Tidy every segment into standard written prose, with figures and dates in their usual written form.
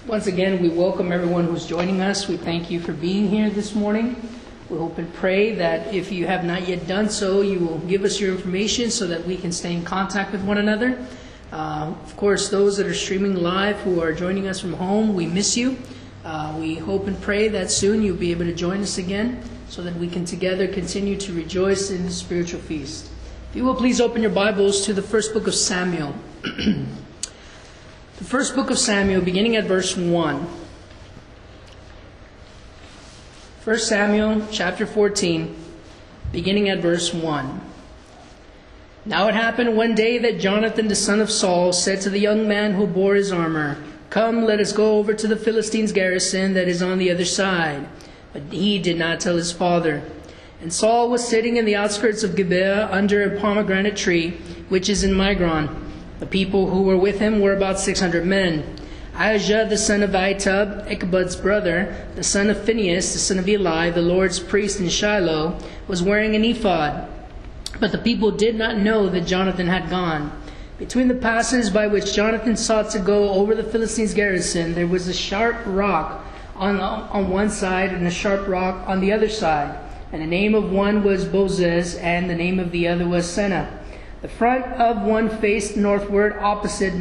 Once again, we welcome everyone who's joining us. We thank you for being here this morning. We hope and pray that if you have not yet done so, you will give us your information so that we can stay in contact with one another. Of course, those that are streaming live who are joining us from home, we miss you. We hope and pray that soon you'll be able to join us again so that we can together continue to rejoice in the spiritual feast. If you will please open your Bibles to the first book of Samuel. The first book of Samuel, beginning at verse 1. 1 Samuel chapter 14, beginning at verse 1. Now it happened one day that Jonathan the son of Saul said to the young man who bore his armor, "Come, let us go over to the Philistines' garrison that is on the other side." But he did not tell his father. And Saul was sitting in the outskirts of Gibeah under a pomegranate tree, which is in Migron. The people who were with him were about 600 men. Ahijah the son of Ahitub, Ichabod's brother, the son of Phinehas, the son of Eli, the Lord's priest in Shiloh, was wearing an ephod. But the people did not know that Jonathan had gone. Between the passes by which Jonathan sought to go over the Philistines' garrison, there was a sharp rock on one side and a sharp rock on the other side. And the name of one was Bozez, and the name of the other was Seneh. The front of one faced northward opposite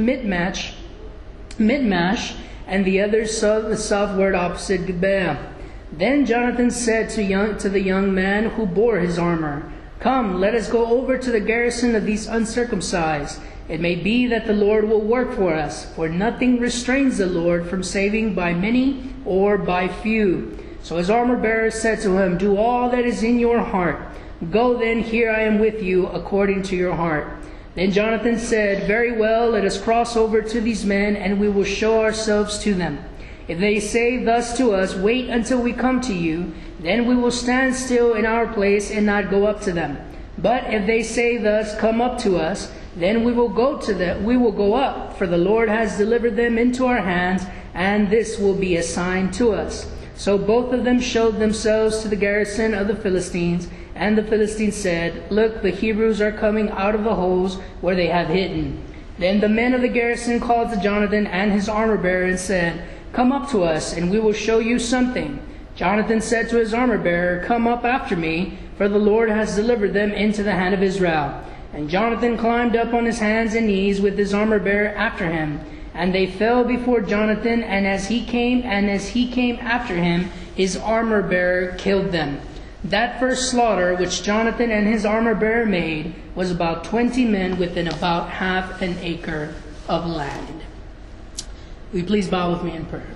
Michmash, and the other southward opposite Gibeah. Then Jonathan said to the young man who bore his armor, "Come, let us go over to the garrison of these uncircumcised. It may be that the Lord will work for us, for nothing restrains the Lord from saving by many or by few." So his armor-bearer said to him, "Do all that is in your heart. Go then, here I am with you, according to your heart." Then Jonathan said, "Very well, let us cross over to these men, and we will show ourselves to them. If they say thus to us, 'Wait until we come to you,' then we will stand still in our place and not go up to them. But if they say thus, 'Come up to us,' then we will go up, for the Lord has delivered them into our hands, and this will be a sign to us." So both of them showed themselves to the garrison of the Philistines, and the Philistines said, "Look, the Hebrews are coming out of the holes where they have hidden." Then the men of the garrison called to Jonathan and his armor-bearer and said, "Come up to us, and we will show you something." Jonathan said to his armor-bearer, "Come up after me, for the Lord has delivered them into the hand of Israel." And Jonathan climbed up on his hands and knees with his armor-bearer after him. And they fell before Jonathan, and as he came after him, his armor-bearer killed them. That first slaughter which Jonathan and his armor-bearer made was about 20 men within about half an acre of land. Will you please bow with me in prayer?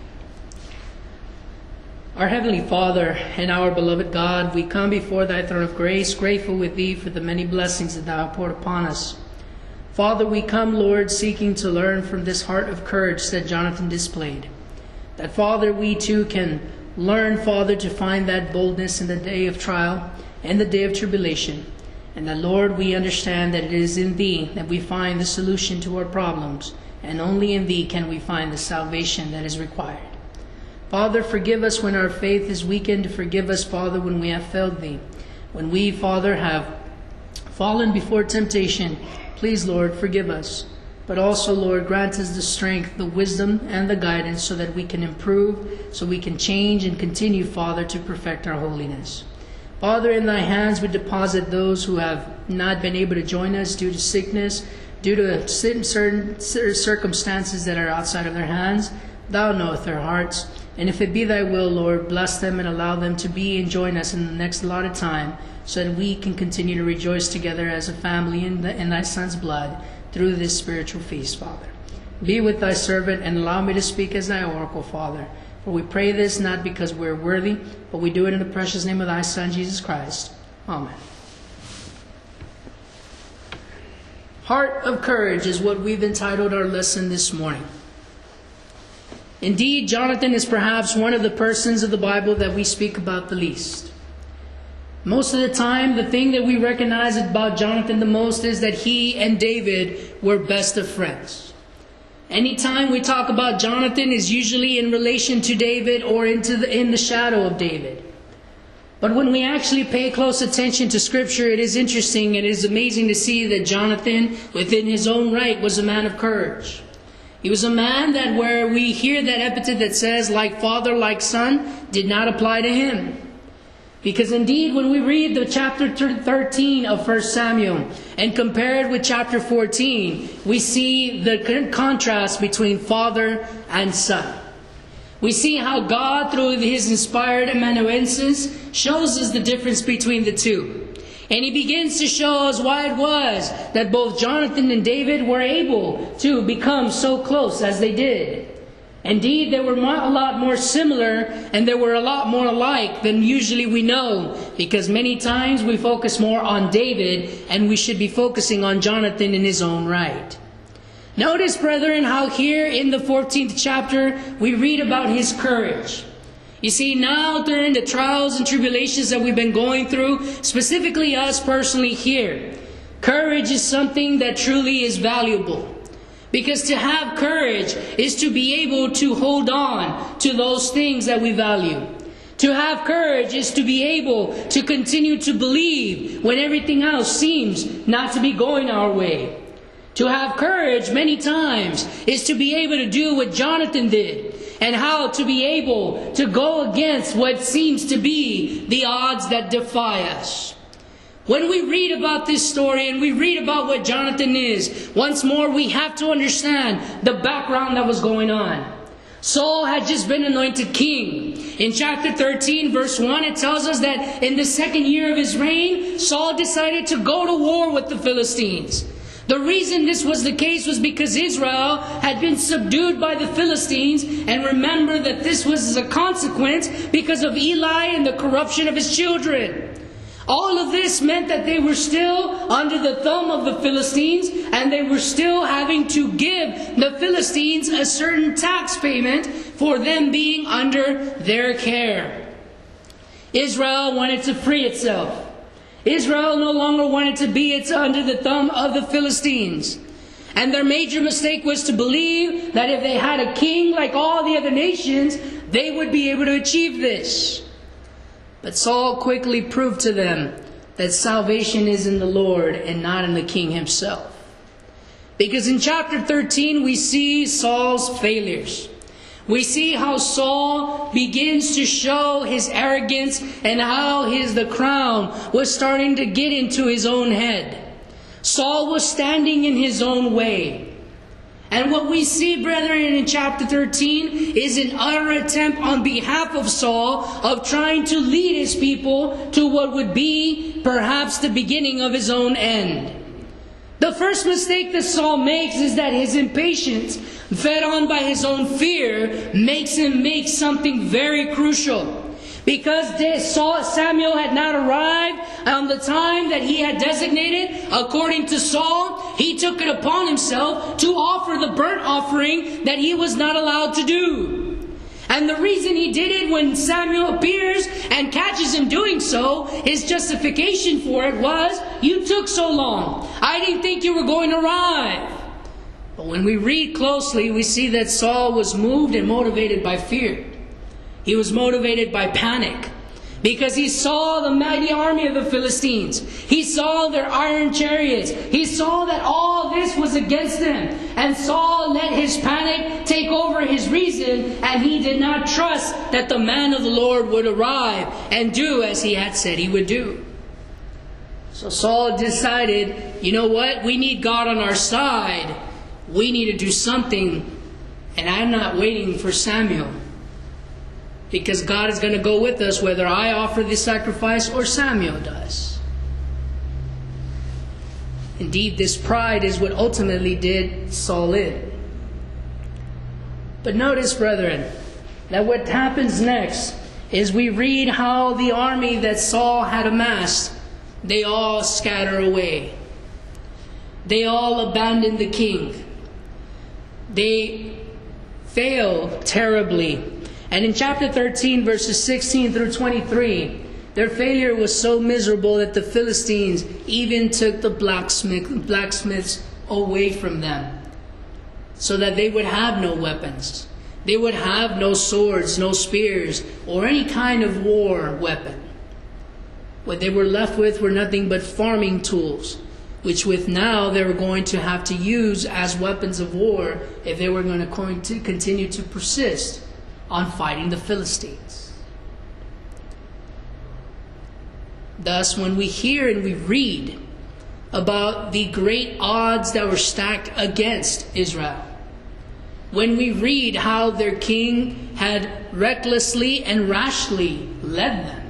Our Heavenly Father and our beloved God, we come before Thy throne of grace, grateful with Thee for the many blessings that Thou hast poured upon us. Father, we come, Lord, seeking to learn from this heart of courage that Jonathan displayed. That, Father, we too can learn, Father, to find that boldness in the day of trial and the day of tribulation. And that, Lord, we understand that it is in Thee that we find the solution to our problems, and only in Thee can we find the salvation that is required. Father, forgive us when our faith is weakened. Forgive us, Father, when we have failed Thee. When we, Father, have fallen before temptation, please, Lord, forgive us. But also, Lord, grant us the strength, the wisdom, and the guidance so that we can improve, so we can change and continue, Father, to perfect our holiness. Father, in Thy hands we deposit those who have not been able to join us due to sickness, due to certain circumstances that are outside of their hands. Thou knowest their hearts. And if it be Thy will, Lord, bless them and allow them to be and join us in the next allotted time, so that we can continue to rejoice together as a family in Thy Son's blood through this spiritual feast, Father. Be with Thy servant and allow me to speak as Thy oracle, Father. For we pray this not because we're worthy, but we do it in the precious name of Thy Son, Jesus Christ. Amen. Heart of courage is what we've entitled our lesson this morning. Indeed, Jonathan is perhaps one of the persons of the Bible that we speak about the least. Most of the time, the thing that we recognize about Jonathan the most is that he and David were best of friends. Anytime we talk about Jonathan is usually in relation to David or in the shadow of David. But when we actually pay close attention to Scripture, it is interesting and it is amazing to see that Jonathan, within his own right, was a man of courage. He was a man that where we hear that epithet that says, like father, like son, did not apply to him. Because indeed, when we read the chapter 13 of 1 Samuel and compare it with chapter 14, we see the contrast between father and son. We see how God, through His inspired amanuensis, shows us the difference between the two. And He begins to show us why it was that both Jonathan and David were able to become so close as they did. Indeed, they were a lot more similar and they were a lot more alike than usually we know, because many times we focus more on David and we should be focusing on Jonathan in his own right. Notice, brethren, how here in the 14th chapter we read about his courage. You see, now during the trials and tribulations that we've been going through, specifically us personally here, courage is something that truly is valuable. Because to have courage is to be able to hold on to those things that we value. To have courage is to be able to continue to believe when everything else seems not to be going our way. To have courage many times is to be able to do what Jonathan did, and how to be able to go against what seems to be the odds that defy us. When we read about this story and we read about what Jonathan is, once more we have to understand the background that was going on. Saul had just been anointed king. In chapter 13, verse 1, it tells us that in the second year of his reign, Saul decided to go to war with the Philistines. The reason this was the case was because Israel had been subdued by the Philistines, and remember that this was as a consequence because of Eli and the corruption of his children. All of this meant that they were still under the thumb of the Philistines, and they were still having to give the Philistines a certain tax payment for them being under their care. Israel wanted to free itself. Israel no longer wanted to be under the thumb of the Philistines. And their major mistake was to believe that if they had a king like all the other nations, they would be able to achieve this. But Saul quickly proved to them that salvation is in the Lord and not in the king himself. Because in chapter 13 we see Saul's failures. We see how Saul begins to show his arrogance and how the crown was starting to get into his own head. Saul was standing in his own way. And what we see, brethren, in chapter 13 is an utter attempt on behalf of Saul of trying to lead his people to what would be perhaps the beginning of his own end. The first mistake that Saul makes is that his impatience, fed on by his own fear, makes him make something very crucial. Because Samuel had not arrived on the time that he had designated, according to Saul, he took it upon himself to offer the burnt offering that he was not allowed to do. And the reason he did it when Samuel appears and catches him doing so, his justification for it was, you took so long. I didn't think you were going to arrive. But when we read closely, we see that Saul was moved and motivated by fear. He was motivated by panic because he saw the mighty army of the Philistines. He saw their iron chariots. He saw that all this was against them. And Saul let his panic take over his reason, and he did not trust that the man of the Lord would arrive and do as he had said he would do. So Saul decided, you know what? We need God on our side. We need to do something, and I'm not waiting for Samuel. Because God is going to go with us whether I offer the sacrifice or Samuel does. Indeed, this pride is what ultimately did Saul in. But notice, brethren, that what happens next is we read how the army that Saul had amassed, they all scatter away. They all abandon the king. They fail terribly. And in chapter 13, verses 16 through 23, their failure was so miserable that the Philistines even took the blacksmiths away from them, so that they would have no weapons. They would have no swords, no spears, or any kind of war weapon. What they were left with were nothing but farming tools. which with now they were going to have to use as weapons of war if they were going to continue to persist on fighting the Philistines. Thus, when we hear and we read about the great odds that were stacked against Israel, when we read how their king had recklessly and rashly led them,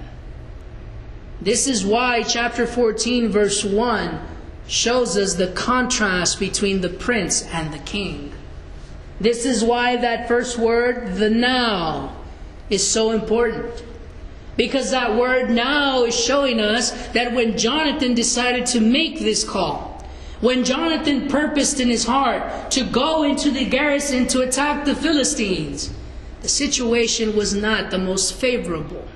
this is why chapter 14 verse 1 shows us the contrast between the prince and the king. This is why that first word, the now, is so important. Because that word now is showing us that when Jonathan decided to make this call, when Jonathan purposed in his heart to go into the garrison to attack the Philistines, the situation was not the most favorable.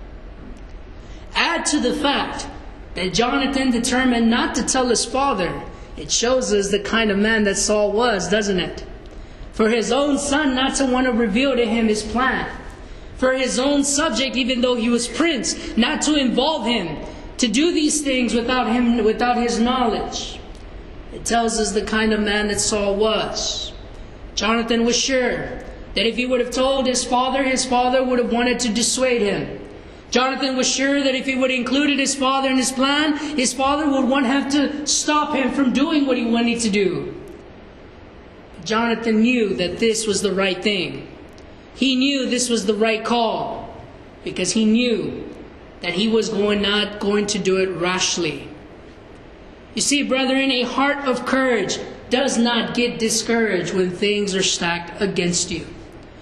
Add to the fact that Jonathan determined not to tell his father, it shows us the kind of man that Saul was, doesn't it? For his own son not to want to reveal to him his plan. For his own subject, even though he was prince, not to involve him to do these things without his knowledge. It tells us the kind of man that Saul was. Jonathan was sure that if he would have told his father would have wanted to dissuade him. Jonathan was sure that if he would have included his father in his plan, his father would have to stop him from doing what he wanted to do. But Jonathan knew that this was the right thing. He knew this was the right call, because he knew that he was not going to do it rashly. You see, brethren, a heart of courage does not get discouraged when things are stacked against you.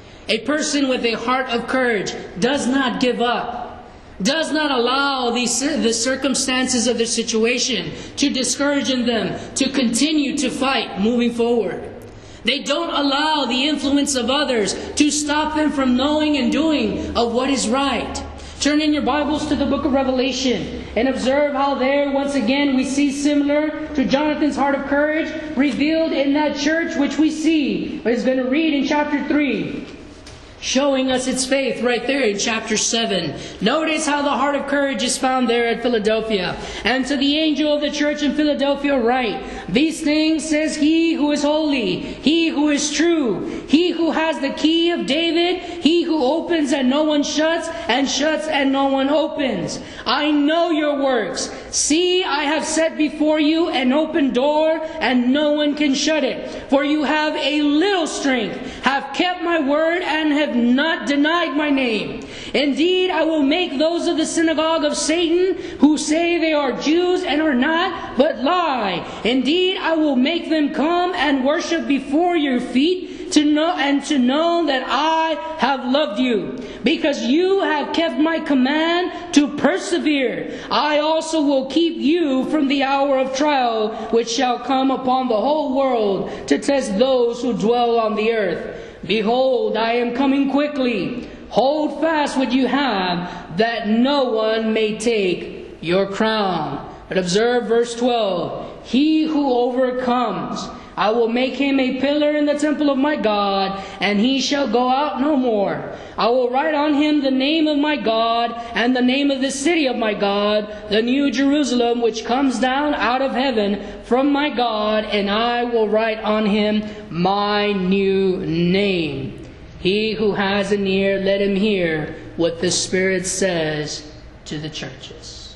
A person with a heart of courage does not give up, does not allow the circumstances of the situation to discourage them to continue to fight moving forward. They don't allow the influence of others to stop them from knowing and doing of what is right. Turn in your Bibles to the book of Revelation and observe how there, once again, we see similar to Jonathan's heart of courage revealed in that church, which we see is going to read in chapter 3. Showing us its faith right there in chapter 7. Notice how the heart of courage is found there at Philadelphia. And to the angel of the church in Philadelphia write, these things says he who is holy, he who is true, he who has the key of David, he who opens and no one shuts, and shuts and no one opens. I know your works. See, I have set before you an open door, and no one can shut it. For you have a little strength, have kept my word, and have not denied my name. Indeed, I will make those of the synagogue of Satan who say they are Jews and are not, but lie. Indeed, I will make them come and worship before your feet, to know that I have loved you. Because you have kept my command to persevere, I also will keep you from the hour of trial which shall come upon the whole world to test those who dwell on the earth. Behold, I am coming quickly. Hold fast what you have, that no one may take your crown. But observe verse 12. He who overcomes, I will make him a pillar in the temple of my God, and he shall go out no more. I will write on him the name of my God, and the name of the city of my God, the new Jerusalem, which comes down out of heaven from my God, and I will write on him my new name. He who has an ear, let him hear what the Spirit says to the churches.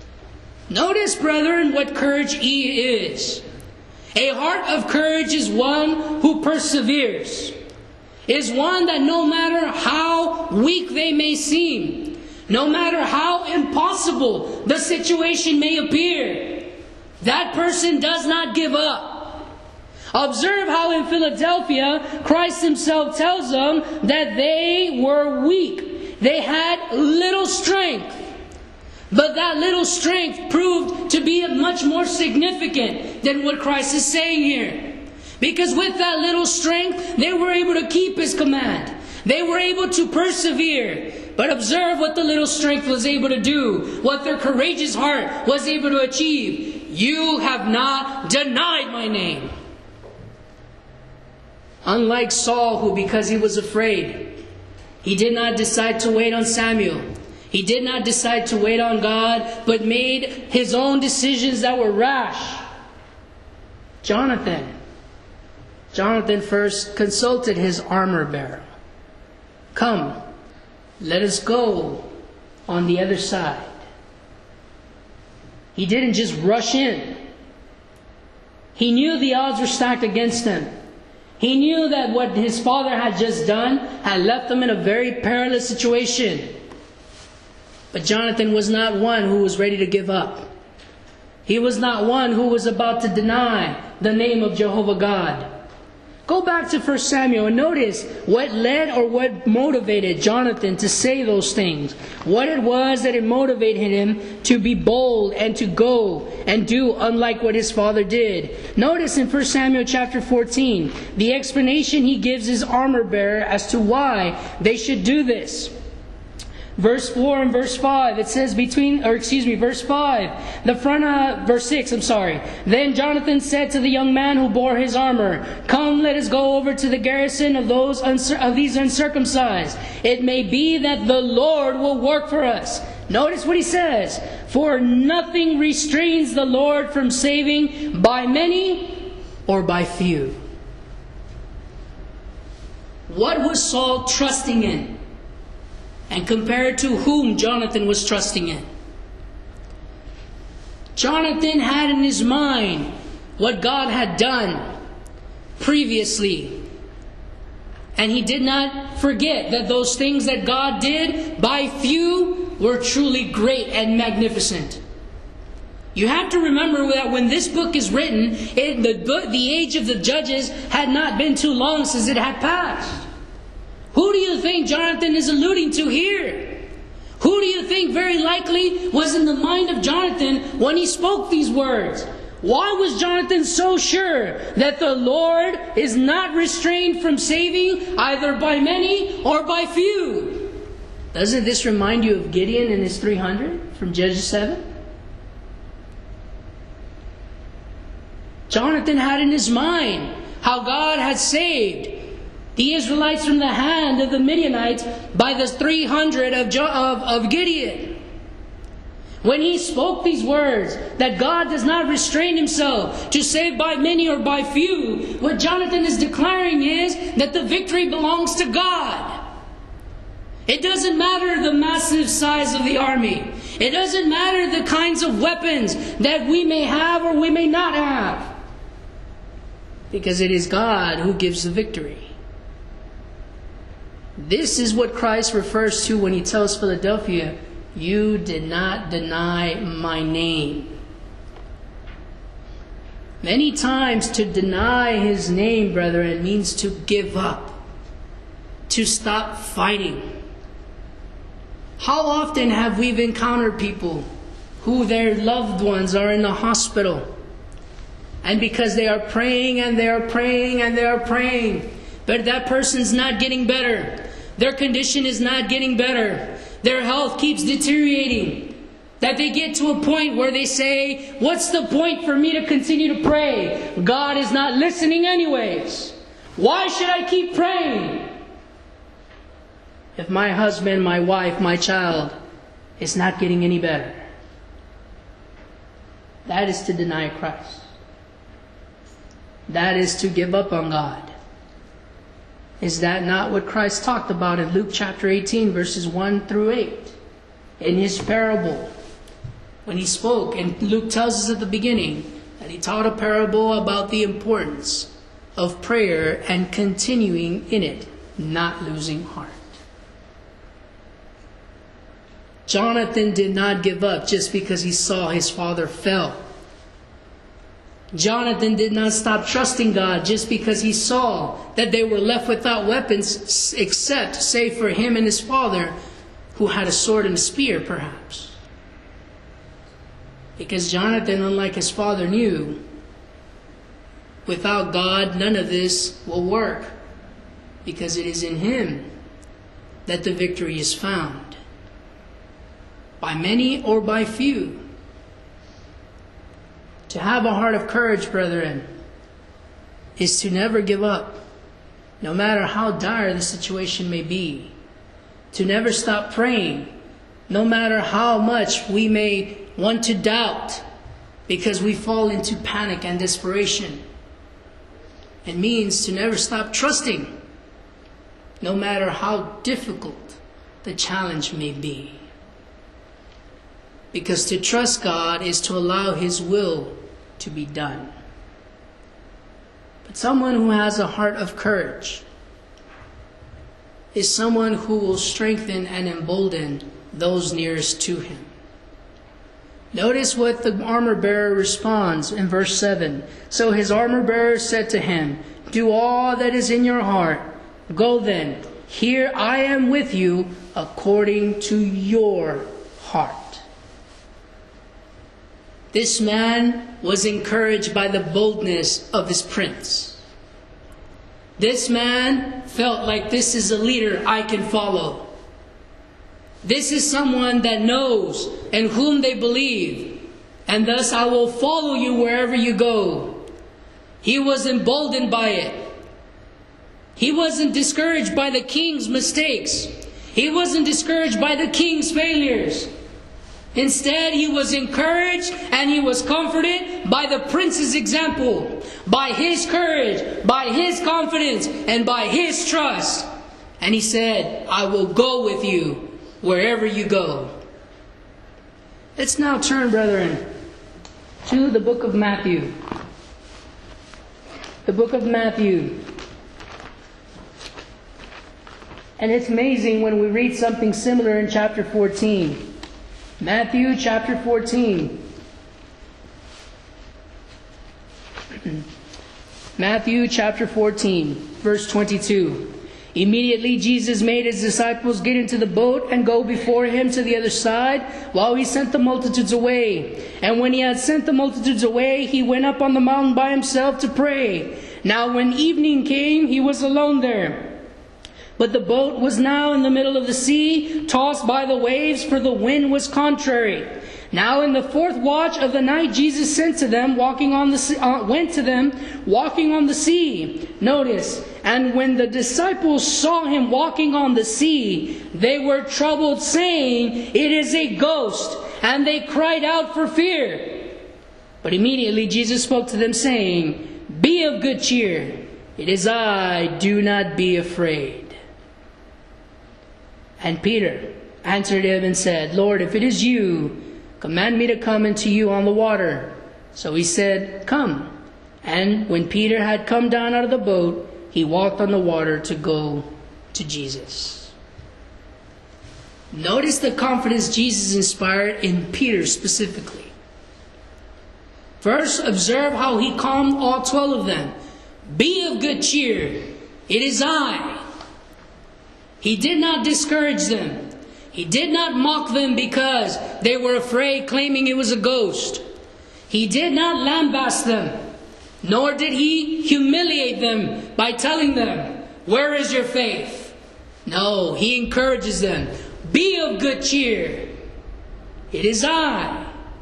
Notice, brethren, what courage is. A heart of courage is one who perseveres. Is one that no matter how weak they may seem, no matter how impossible the situation may appear, that person does not give up. Observe how in Philadelphia, Christ himself tells them that they were weak. They had little strength. But that little strength proved to be much more significant than what Christ is saying here. Because with that little strength, they were able to keep his command. They were able to persevere. But observe what the little strength was able to do. What their courageous heart was able to achieve. You have not denied my name. Unlike Saul, who because he was afraid, he did not decide to wait on Samuel. He did not decide to wait on God, but made his own decisions that were rash. Jonathan first consulted his armor bearer. Come, let us go on the other side. He didn't just rush in. He knew the odds were stacked against him. He knew that what his father had just done had left him in a very perilous situation. But Jonathan was not one who was ready to give up. He was not one who was about to deny the name of Jehovah God. Go back to 1 Samuel and notice what led or what motivated Jonathan to say those things. What it was that it motivated him to be bold and to go and do unlike what his father did. Notice in 1 Samuel chapter 14, the explanation he gives his armor bearer as to why they should do this. Verse 4 and verse 5, it says verse 5, verse 6, Then Jonathan said to the young man who bore his armor, Come, let us go over to the garrison of these uncircumcised. It may be that the Lord will work for us. Notice what he says, For nothing restrains the Lord from saving by many or by few. What was Saul trusting in? And compared to whom Jonathan was trusting in. Jonathan had in his mind what God had done previously. And he did not forget that those things that God did by few were truly great and magnificent. You have to remember that when this book is written, the age of the judges had not been too long since it had passed. Who do you think Jonathan is alluding to here? Who do you think very likely was in the mind of Jonathan when he spoke these words? Why was Jonathan so sure that the Lord is not restrained from saving either by many or by few? Doesn't this remind you of Gideon and his 300 from Judges 7? Jonathan had in his mind how God had saved the Israelites from the hand of the Midianites by the 300 of Gideon. When he spoke these words, that God does not restrain himself to save by many or by few, what Jonathan is declaring is that the victory belongs to God. It doesn't matter the massive size of the army. It doesn't matter the kinds of weapons that we may have or we may not have. Because it is God who gives the victory. This is what Christ refers to when he tells Philadelphia, You did not deny my name. Many times to deny his name, brethren, means to give up, to stop fighting. How often have we encountered people who their loved ones are in the hospital, and because they are praying and they are praying and they are praying, but that person's not getting better. Their condition is not getting better. Their health keeps deteriorating. That they get to a point where they say, what's the point for me to continue to pray? God is not listening anyways. Why should I keep praying? If my husband, my wife, my child is not getting any better. That is to deny Christ. That is to give up on God. Is that not what Christ talked about in Luke chapter 18, verses 1 through 8? In his parable, when he spoke, and Luke tells us at the beginning that he taught a parable about the importance of prayer and continuing in it, not losing heart. Jonathan did not give up just because he saw his father fell. Jonathan did not stop trusting God just because he saw that they were left without weapons except, save for him and his father, who had a sword and a spear, perhaps. Because Jonathan, unlike his father, knew without God, none of this will work, because it is in him that the victory is found, by many or by few. To have a heart of courage, brethren, is to never give up, no matter how dire the situation may be. To never stop praying, no matter how much we may want to doubt, because we fall into panic and desperation. It means to never stop trusting, no matter how difficult the challenge may be. Because to trust God is to allow His will to be done. But someone who has a heart of courage is someone who will strengthen and embolden those nearest to him. Notice what the armor bearer responds in verse 7. So his armor bearer said to him, "Do all that is in your heart. Go then. Here I am with you according to your heart." This man was encouraged by the boldness of his prince. This man felt like this is a leader I can follow. This is someone that knows and whom they believe, and thus I will follow you wherever you go. He was emboldened by it. He wasn't discouraged by the king's mistakes. He wasn't discouraged by the king's failures. Instead, he was encouraged and he was comforted by the prince's example, by his courage, by his confidence, and by his trust. And he said, "I will go with you wherever you go." Let's now turn, brethren, to the book of Matthew. The book of Matthew. And it's amazing when we read something similar in chapter 14. Matthew chapter 14. Matthew chapter 14, verse 22. Immediately Jesus made his disciples get into the boat and go before him to the other side, while he sent the multitudes away. And when he had sent the multitudes away, he went up on the mountain by himself to pray. Now when evening came, he was alone there. But the boat was now in the middle of the sea, tossed by the waves, for the wind was contrary. Now in the fourth watch of the night, Jesus went to them walking on the sea. Notice, and when the disciples saw him walking on the sea, they were troubled, saying, "It is a ghost," and they cried out for fear. But immediately Jesus spoke to them, saying, "Be of good cheer. It is I, do not be afraid." And Peter answered him and said, "Lord, if it is you, command me to come into you on the water." So he said, "Come." And when Peter had come down out of the boat, he walked on the water to go to Jesus. Notice the confidence Jesus inspired in Peter specifically. First, observe how he calmed all 12 of them. "Be of good cheer. It is I." He did not discourage them. He did not mock them because they were afraid, claiming it was a ghost. He did not lambast them, nor did he humiliate them by telling them, "Where is your faith?" No, he encourages them. "Be of good cheer. It is I."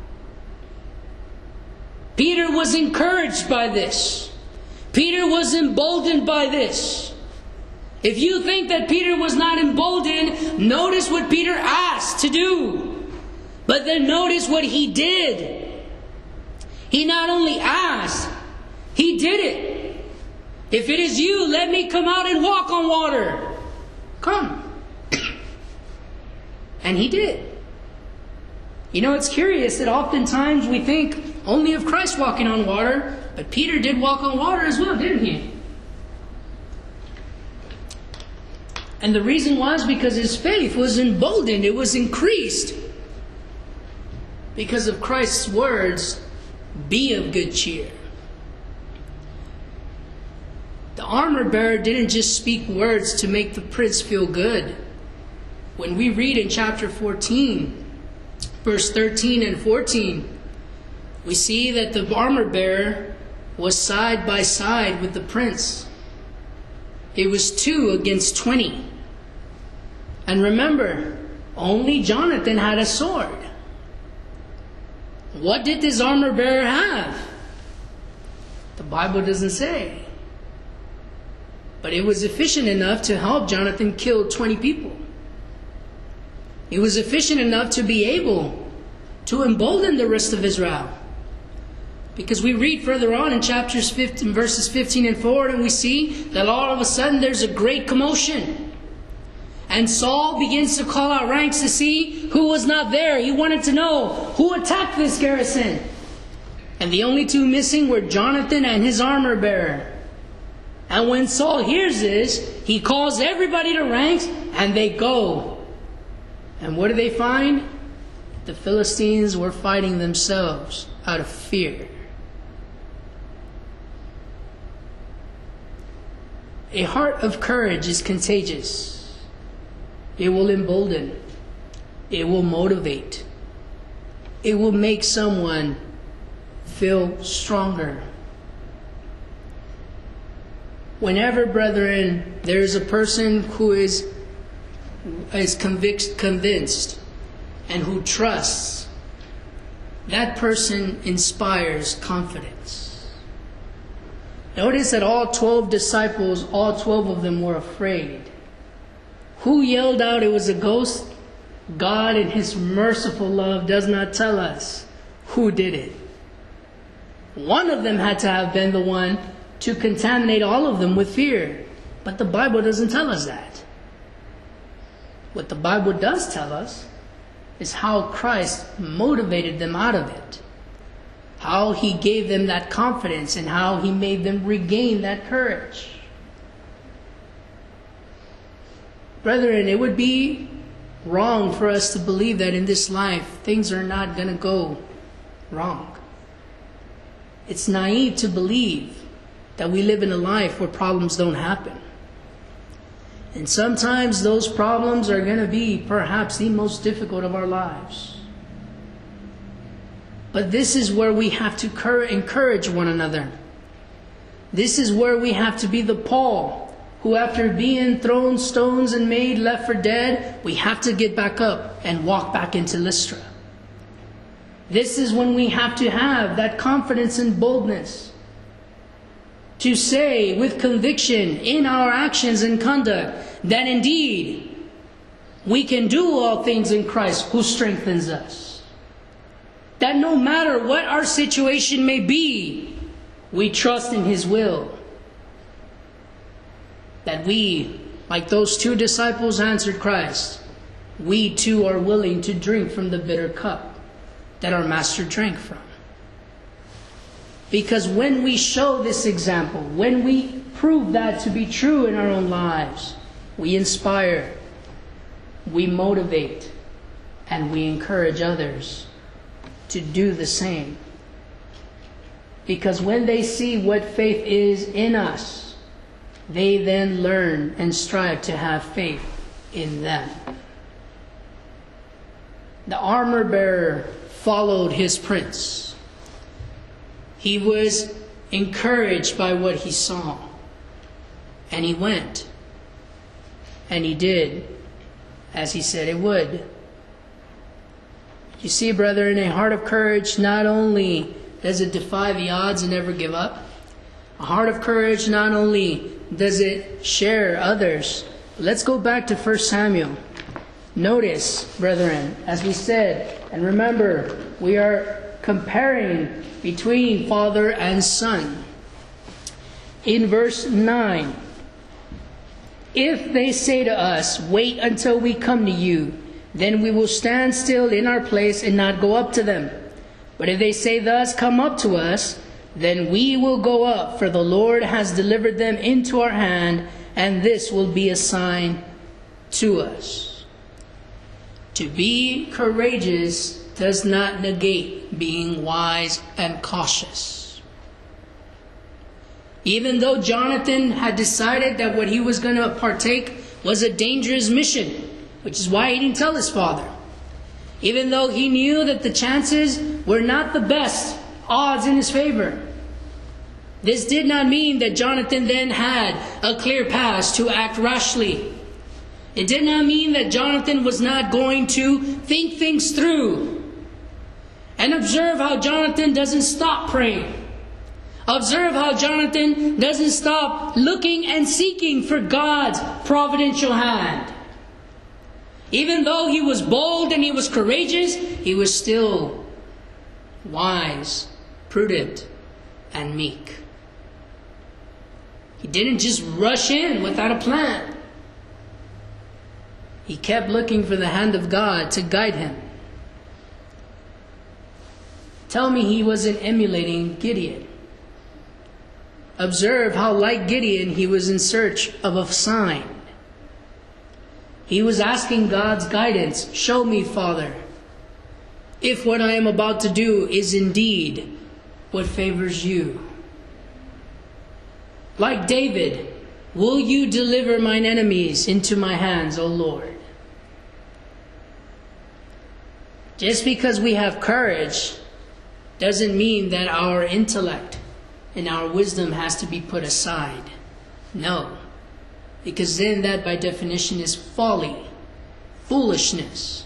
Peter was encouraged by this. Peter was emboldened by this. If you think that Peter was not emboldened, notice what Peter asked to do. But then notice what he did. He not only asked, he did it. "If it is you, let me come out and walk on water." Come. And he did. You know, it's curious that oftentimes we think only of Christ walking on water, but Peter did walk on water as well, didn't he? And the reason was because his faith was emboldened, it was increased. Because of Christ's words, "Be of good cheer." The armor bearer didn't just speak words to make the prince feel good. When we read in chapter 14, verse 13 and 14, we see that the armor bearer was side by side with the prince. It was 2 against 20. And remember, only Jonathan had a sword. What did this armor bearer have? The Bible doesn't say. But it was efficient enough to help Jonathan kill 20 people. It was efficient enough to be able to embolden the rest of Israel. Because we read further on in chapters 15, verses 15 and forward, and we see that all of a sudden there's a great commotion. And Saul begins to call out ranks to see who was not there. He wanted to know who attacked this garrison. And the only two missing were Jonathan and his armor bearer. And when Saul hears this, he calls everybody to ranks, and they go. And what do they find? The Philistines were fighting themselves out of fear. A heart of courage is contagious. It will embolden. It will motivate. It will make someone feel stronger. Whenever, brethren, there is a person who is convinced and who trusts, that person inspires confidence. Notice that all 12 disciples, all 12 of them were afraid. Who yelled out it was a ghost? God in His merciful love does not tell us who did it. One of them had to have been the one to contaminate all of them with fear. But the Bible doesn't tell us that. What the Bible does tell us is how Christ motivated them out of it. How He gave them that confidence and how He made them regain that courage. Brethren, it would be wrong for us to believe that in this life things are not going to go wrong. It's naive to believe that we live in a life where problems don't happen. And sometimes those problems are going to be perhaps the most difficult of our lives. But this is where we have to encourage one another. This is where we have to be the Paul, who after being thrown stones and made left for dead, we have to get back up and walk back into Lystra. This is when we have to have that confidence and boldness to say with conviction in our actions and conduct that indeed we can do all things in Christ who strengthens us. That no matter what our situation may be, we trust in His will. That we, like those two disciples answered Christ, we too are willing to drink from the bitter cup that our Master drank from. Because when we show this example, when we prove that to be true in our own lives, we inspire, we motivate, and we encourage others to do the same. Because when they see what faith is in us, they then learn and strive to have faith in them. The armor bearer followed his prince. He was encouraged by what he saw. And he went. And he did as he said it would. You see, brethren, a heart of courage not only does it defy the odds and never give up. A heart of courage not only does it share others. Let's go back to 1 Samuel. Notice, brethren, as we said, and remember, we are comparing between father and son. In verse 9, if they say to us, wait until we come to you, then we will stand still in our place and not go up to them. But if they say thus, come up to us, then we will go up, for the Lord has delivered them into our hand, and this will be a sign to us. To be courageous does not negate being wise and cautious. Even though Jonathan had decided that what he was going to partake was a dangerous mission, which is why he didn't tell his father. Even though he knew that the chances were not the best odds in his favor. This did not mean that Jonathan then had a clear path to act rashly. It did not mean that Jonathan was not going to think things through. And observe how Jonathan doesn't stop praying. Observe how Jonathan doesn't stop looking and seeking for God's providential hand. Even though he was bold and he was courageous, he was still wise prudent, and meek. He didn't just rush in without a plan. He kept looking for the hand of God to guide him. Tell me he wasn't emulating Gideon. Observe how, like Gideon, he was in search of a sign. He was asking God's guidance. Show me, Father, if what I am about to do is indeed what favors you. Like David, will you deliver mine enemies into my hands, O Lord? Just because we have courage doesn't mean that our intellect and our wisdom has to be put aside. No. Because then that by definition is folly, foolishness.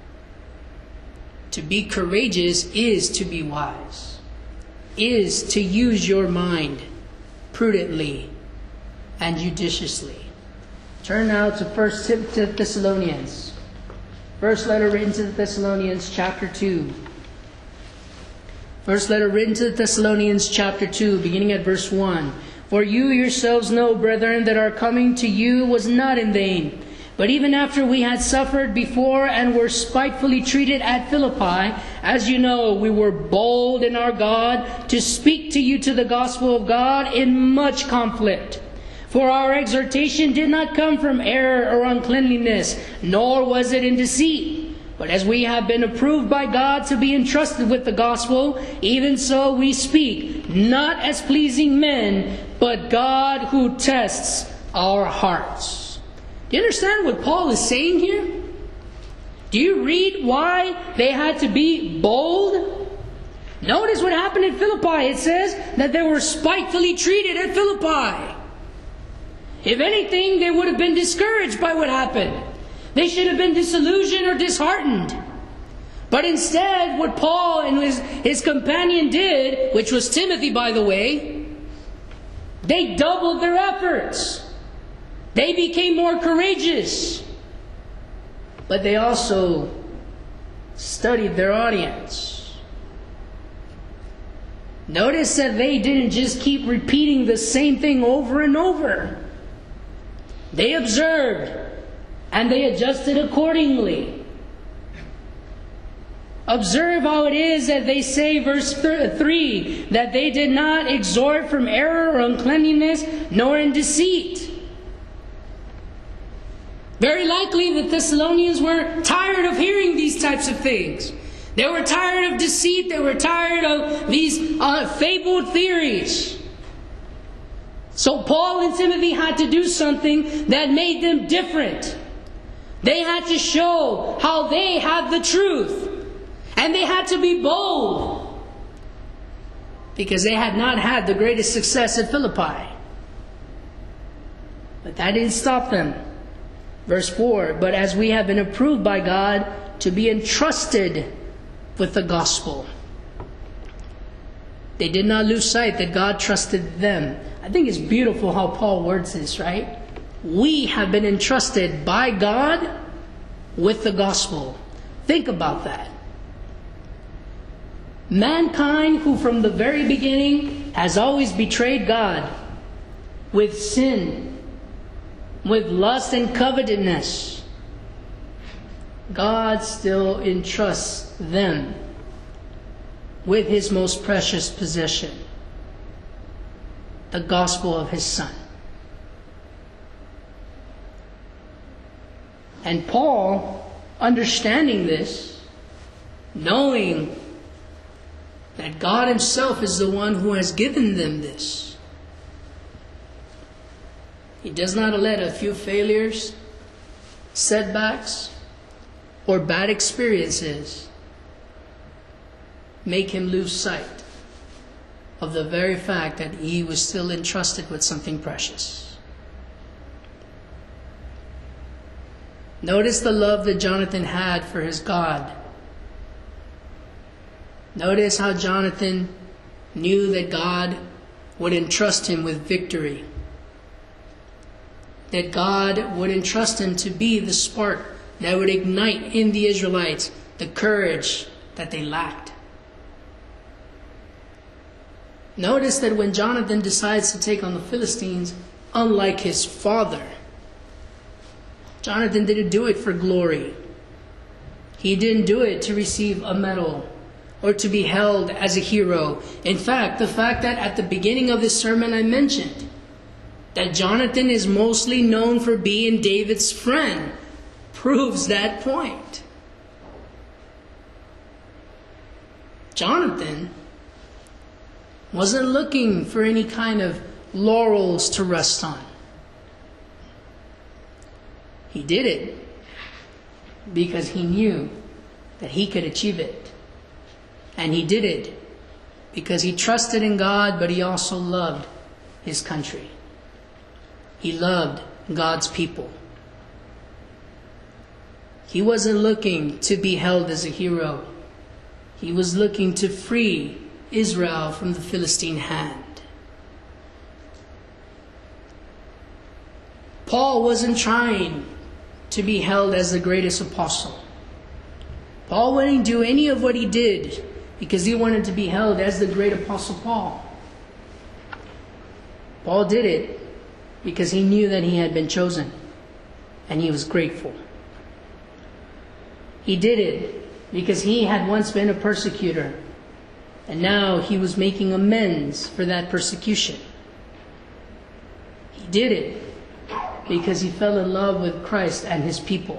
To be courageous is to be wise, is to use your mind prudently and judiciously. Turn now to 1 Thessalonians. First letter written to the Thessalonians, chapter 2. First letter written to the Thessalonians, chapter 2, beginning at verse 1. For you yourselves know, brethren, that our coming to you was not in vain. But even after we had suffered before and were spitefully treated at Philippi, as you know, we were bold in our God to speak to you to the gospel of God in much conflict. For our exhortation did not come from error or uncleanliness, nor was it in deceit. But as we have been approved by God to be entrusted with the gospel, even so we speak, not as pleasing men, but God who tests our hearts. Do you understand what Paul is saying here? Do you read why they had to be bold? Notice what happened at Philippi. It says that they were spitefully treated at Philippi. If anything, they would have been discouraged by what happened. They should have been disillusioned or disheartened. But instead, what Paul and his companion did, which was Timothy, by the way, they doubled their efforts. They became more courageous. But they also studied their audience. Notice that they didn't just keep repeating the same thing over and over. They observed and they adjusted accordingly. Observe how it is that they say, verse 3, that they did not exhort from error or uncleanliness, nor in deceit. Very likely the Thessalonians were tired of hearing these types of things. They were tired of deceit. They were tired of these fabled theories. So Paul and Timothy had to do something that made them different. They had to show how they had the truth. And they had to be bold. Because they had not had the greatest success at Philippi. But that didn't stop them. Verse 4, but as we have been approved by God to be entrusted with the gospel. They did not lose sight that God trusted them. I think it's beautiful how Paul words this, right? We have been entrusted by God with the gospel. Think about that. Mankind, who from the very beginning has always betrayed God with sin, with lust and covetousness, God still entrusts them with His most precious possession, the gospel of His Son. And Paul, understanding this, knowing that God Himself is the one who has given them this, He does not let a few failures, setbacks, or bad experiences make him lose sight of the very fact that he was still entrusted with something precious. Notice the love that Jonathan had for his God. Notice how Jonathan knew that God would entrust him with victory. That God would entrust him to be the spark that would ignite in the Israelites the courage that they lacked. Notice that when Jonathan decides to take on the Philistines, unlike his father, Jonathan didn't do it for glory. He didn't do it to receive a medal or to be held as a hero. In fact, the fact that at the beginning of this sermon I mentioned that Jonathan is mostly known for being David's friend proves that point. Jonathan wasn't looking for any kind of laurels to rest on. He did it because he knew that he could achieve it. And he did it because he trusted in God, but he also loved his country. He loved God's people. He wasn't looking to be held as a hero. He was looking to free Israel from the Philistine hand. Paul wasn't trying to be held as the greatest apostle. Paul wouldn't do any of what he did because he wanted to be held as the great apostle Paul. Paul did it because he knew that he had been chosen and he was grateful. He did it because he had once been a persecutor and now he was making amends for that persecution. He did it because he fell in love with Christ and his people.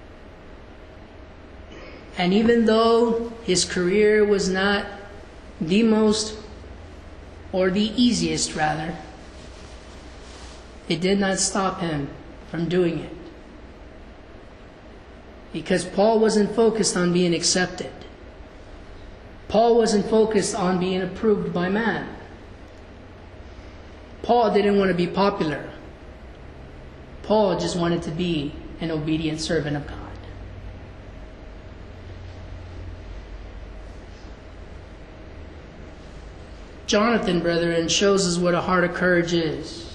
And even though his career was not the most, or the easiest rather, it did not stop him from doing it. Because Paul wasn't focused on being accepted. Paul wasn't focused on being approved by man. Paul didn't want to be popular. Paul just wanted to be an obedient servant of God. Jonathan, brethren, shows us what a heart of courage is.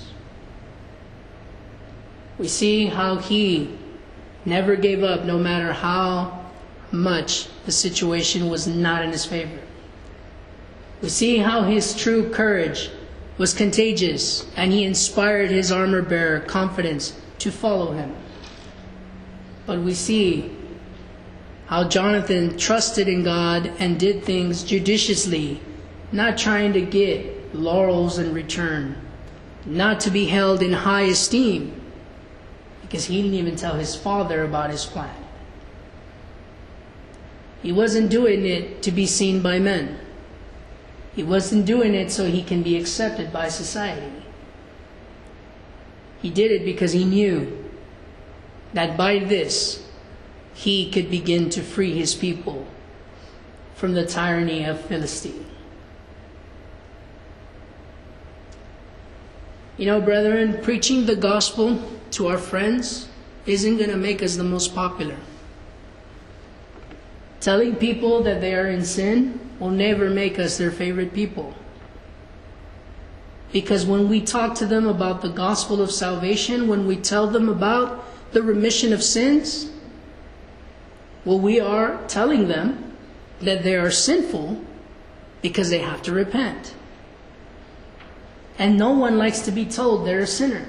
We see how he never gave up no matter how much the situation was not in his favor. We see how his true courage was contagious and he inspired his armor bearer confidence to follow him. But we see how Jonathan trusted in God and did things judiciously, not trying to get laurels in return, not to be held in high esteem, because he didn't even tell his father about his plan. He wasn't doing it to be seen by men. He wasn't doing it so he can be accepted by society. He did it because he knew that by this he could begin to free his people from the tyranny of Philistine. You know, brethren, preaching the gospel to our friends isn't going to make us the most popular. Telling people that they are in sin will never make us their favorite people. Because when we talk to them about the gospel of salvation, when we tell them about the remission of sins, well, we are telling them that they are sinful because they have to repent. And no one likes to be told they're a sinner.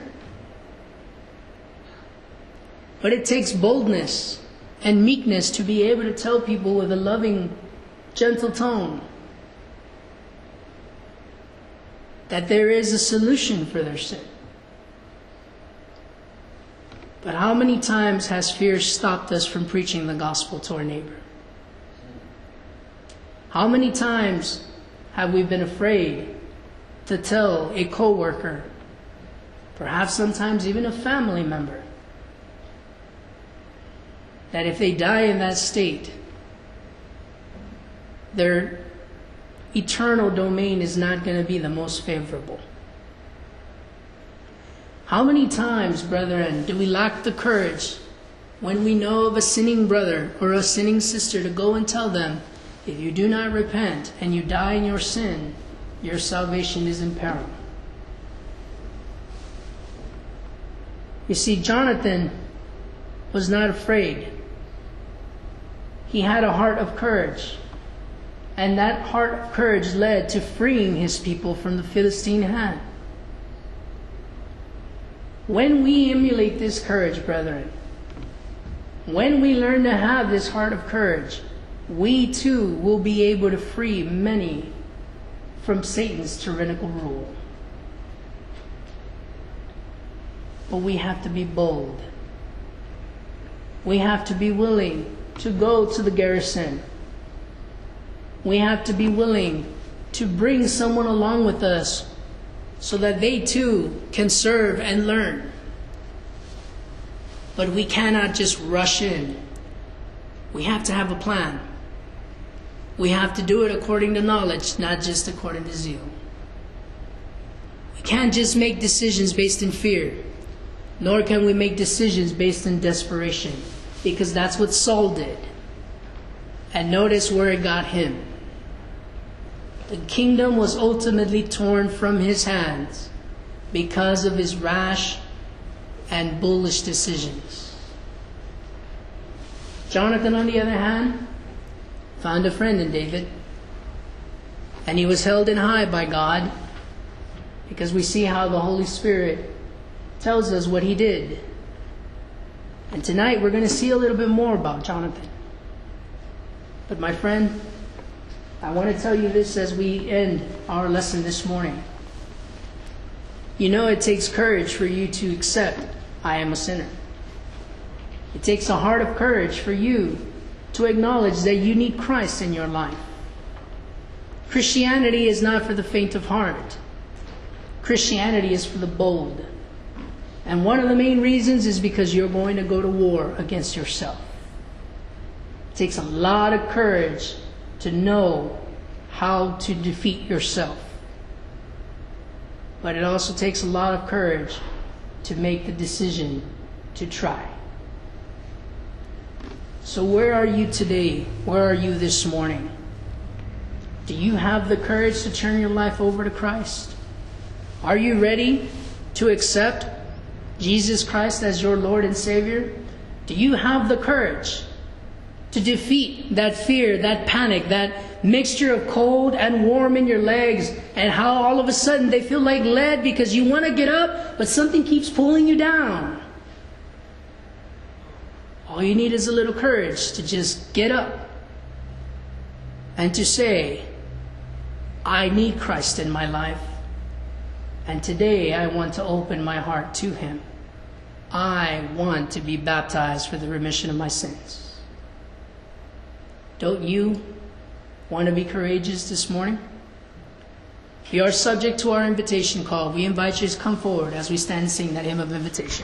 But it takes boldness and meekness to be able to tell people with a loving, gentle tone that there is a solution for their sin. But how many times has fear stopped us from preaching the gospel to our neighbor? How many times have we been afraid to tell a co-worker, perhaps sometimes even a family member, that if they die in that state, their eternal domain is not going to be the most favorable? How many times, brethren, do we lack the courage when we know of a sinning brother or a sinning sister to go and tell them, if you do not repent and you die in your sin, your salvation is in peril? You see, Jonathan was not afraid. He had a heart of courage. And that heart of courage led to freeing his people from the Philistine hand. When we emulate this courage, brethren, when we learn to have this heart of courage, we too will be able to free many from Satan's tyrannical rule. But we have to be bold. We have to be willing to go to the garrison. We have to be willing to bring someone along with us so that they too can serve and learn. But we cannot just rush in. We have to have a plan. We have to do it according to knowledge, not just according to zeal. We can't just make decisions based in fear, nor can we make decisions based in desperation, because that's what Saul did. And notice where it got him. The kingdom was ultimately torn from his hands because of his rash and bullish decisions. Jonathan, on the other hand, found a friend in David. And he was held in high by God, because we see how the Holy Spirit tells us what he did. And tonight we're going to see a little bit more about Jonathan. But my friend, I want to tell you this as we end our lesson this morning. You know, it takes courage for you to accept, I am a sinner. It takes a heart of courage for you to acknowledge that you need Christ in your life. Christianity is not for the faint of heart. Christianity is for the bold. And one of the main reasons is because you're going to go to war against yourself. It takes a lot of courage to know how to defeat yourself. But it also takes a lot of courage to make the decision to try. So where are you today? Where are you this morning? Do you have the courage to turn your life over to Christ? Are you ready to accept Jesus Christ as your Lord and Savior? Do you have the courage to defeat that fear, that panic, that mixture of cold and warm in your legs, and how all of a sudden they feel like lead because you want to get up, but something keeps pulling you down? All you need is a little courage to just get up and to say, I need Christ in my life, and today I want to open my heart to Him. I want to be baptized for the remission of my sins. Don't you want to be courageous this morning? You are subject to our invitation call. We invite you to come forward as we stand and sing that hymn of invitation.